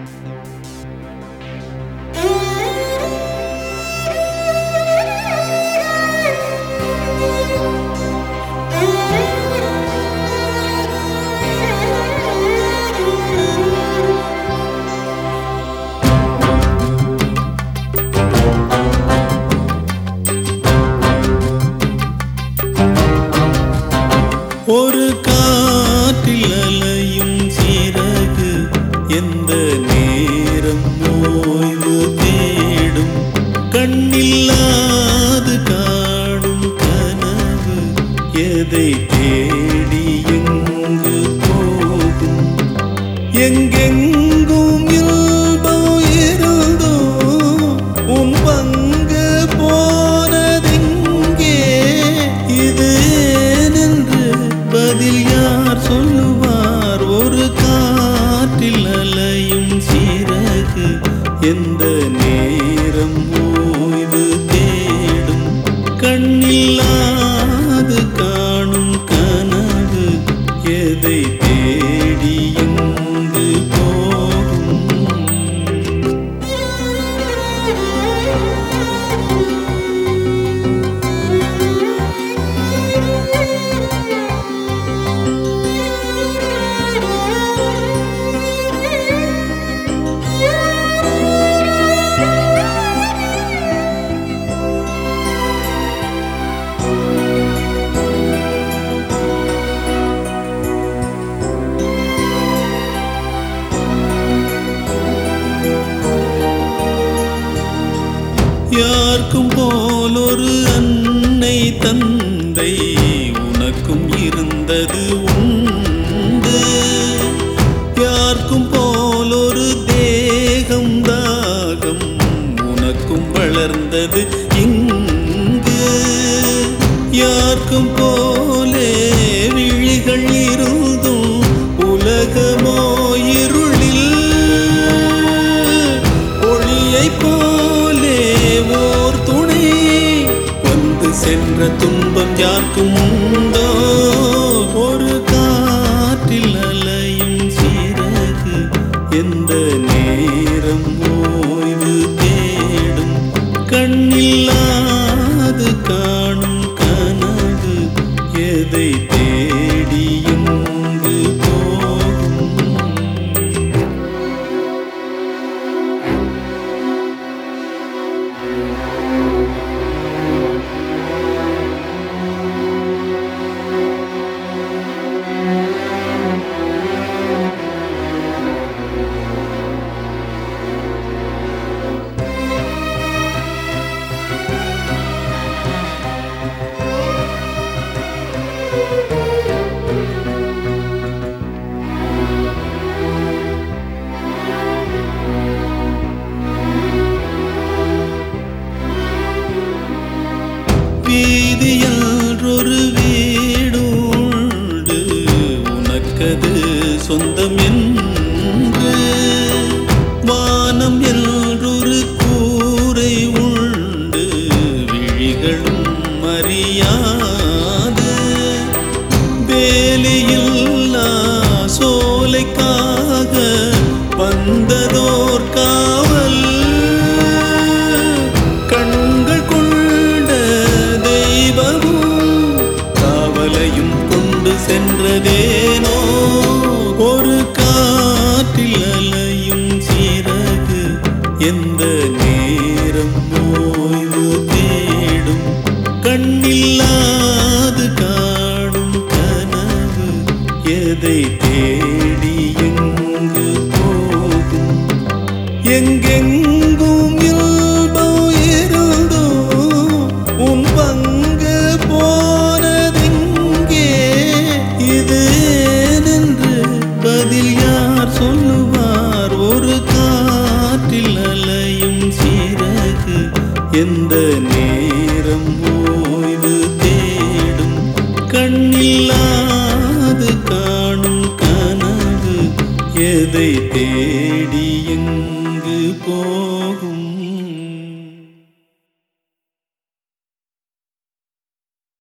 ஒரு காற்றில் அலையும் சிறகு எந்த நேரம் ஓய்வு தேடும், கண்ணில்லாது காடும் கனவு எதை தேடி எங்கு போகும்? எங்கெங்கும் இல்பம் இருந்தோ உன் பங்கு போனதெங்கே? இது ஏனென்று பதில் யார் சொல்லுவார்? ஒரு காற்றில் அலையும் சிறகு எந்த நேரம் ஓய்வு தேடும், கண்ணில்லாது காணும் கனவு எதை தேடி எங்கு போகும்? யாருக்கும் போல் ஒரு அன்னை தந்தை உனக்கும் இருந்தது உண்டு. யாருக்கும் போல் ஒரு தேகம் தாகம் உனக்கும் வளர்ந்தது இங்கு. யாருக்கும் போலே விழிகள் இருந்தும் உலகமோ இருளில் ஒளியை போலே ஓர் துணை வந்து சென்ற துன்பம் யாருக்கும் உண்டோ? ஒரு காற்றில் அலையும் சிறகு எந்த நேரம் ஓய்வு தேடும், கண்ணில்லாது காணும் கனவு எதை தேடி எங்கு போகும்? வீதியில் ஒரு வீடு உண்டு, உனக்கது சொந்தம் என்று. வானம் என்றொரு கூரை உண்டு, விழிகளும் அறியாது. வேலியில்லா சோலைக்காக வந்ததோர் காவல், கண்கள் கொண்ட தெய்வமும் காவலையும் கொண்டு சென்றதேனோ? ஒரு காற்றில் அலையும் சிறகு எந்த நேரம் ஓய்வு தேடும், கண்ணில்லாது காடும் கனவு எதை தேடி எங்கு போகும்? எங்கெங்கும் இல்பம் இருந்தோ உன் பங்கு போனதெங்கே? இது ஏனென்று பதில் யார் சொல்லுவார்? ஒரு காற்றில் அலையும் சிறகு எந்த நேரம் ஓய்வு தேடும், கண்ணில்லாது காணும் கனவு எதை தேடி எங்கு போ